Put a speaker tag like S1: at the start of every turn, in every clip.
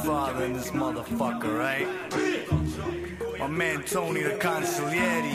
S1: father in this motherfucker, right? My man Tony the Consigliere,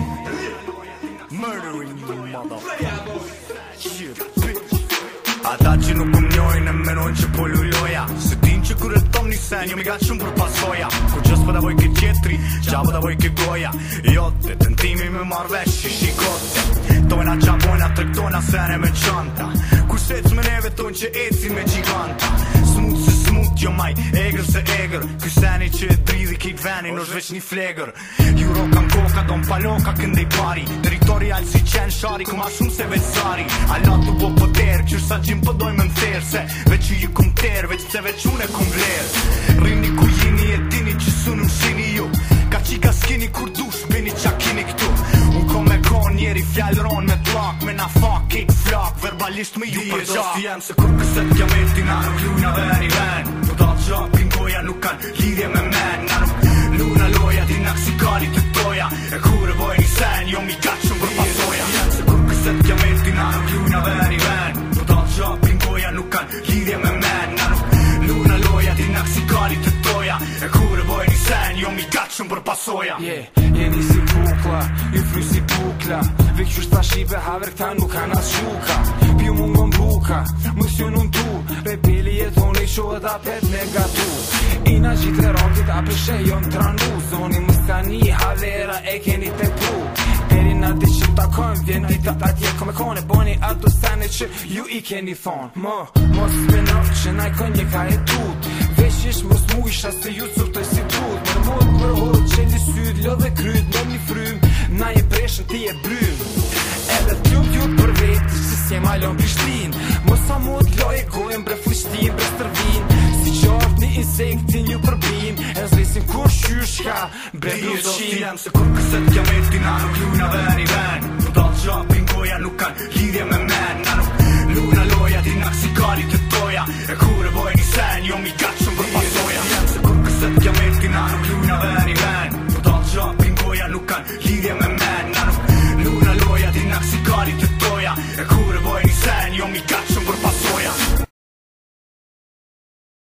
S1: murdering you, motherfucker. Shit, bitch. Ata që nuk njojnë e menojnë që po lulloja. Se din që kur e thom një sen, jo mi ga shumë për pasoja. Kur qës po da voj ke qetri, qa po da voj ke goja. Jote, tentimi me marvesh që shikote. Tojna qa bojna, trektojna sene me qanta. Kur sec me neve tojnë që eci me gjiganta. Smut se smut, jo maj, egrë se egrë. Ky seni që e dridhi kejt venin është veç një flegër. Ju rokan koka, don paloka këndej pari. Territorial si qenë shari, ku ma shumë se veçari. Alat tu po poder, qërë sa gjim po doj me mtherë. Se veç ju ju kum ter, veç pse veç unë e kum vlerë. Rini ku jini e dini që sunëm shini ju. Ka qika skini kur dush, bini qa kini këtu. Unë kom me kon njeri fjallëron me tlak. Me na fak, kejt flak, verbalisht me ju për gjak. Jem se kur këset kiameti na nuk luna veri ven. Nuk dal gjak, pingoja nuk kan lidhje me men. Na nuk luna loja, di nak si kali të toja. E kur e boj një sen, jo mi gaqëm për pasoja. Jem se kur këset kiameti na nuk luna veri ven. Nuk dal gjak, pingoja nuk kan lidhje me men. Na nuk luna loja, di nak si kali të toja. E kur e boj një sen, jo mi gaqëm për pasoja.
S2: Jeni si kukla, ju fry si bukla. Vek që shta shive haver këta nuk kanë as shuka. Pju mu më mbuka, më s'ju nun tu. Rebeli e thoni shohet apet me gatu. Ina gjitë e rondit apeshe jon tranu. Zoni më stani havera e keni te pru. Deri na di që takojmë vjen dita atje kome kone. Boni ato sene që ju i keni thon. Mos menov që naj konje ka e tut. Vesh ish mos mu isha se ju surtoj si trut. Mërmod për hod qeli syd, lë dhe kryt, në një frym. Na je preshën ti e brym. Edhe t'jum t'jut për vetë, që s'jem alon Prishtin. Mos sa mod loje gojnë bre fushtin, bre stërvin. Si qartë një insektin ju përbim. E zresim kur shyshka, bre bluqin.
S1: Jem se kur këset kiameti na nuk luna veri ven. Nuk dal gjak, pingoja nuk kan lidhje me men.